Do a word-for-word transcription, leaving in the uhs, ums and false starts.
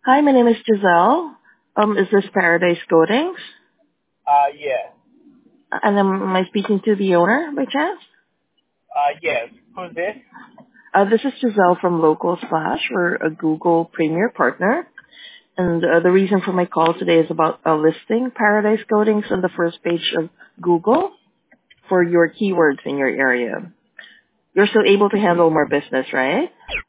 Hi, my name is Giselle. Um, is this Paradise Coatings? Uh, yeah. And am, am I speaking to the owner by chance? Uh, yes. Who's this? Uh, this is Giselle from Local Splash. We're a Google Premier partner. And uh, the reason for my call today is about uh, listing Paradise Coatings on the first page of Google for your keywords in your area. You're still able to handle more business, right?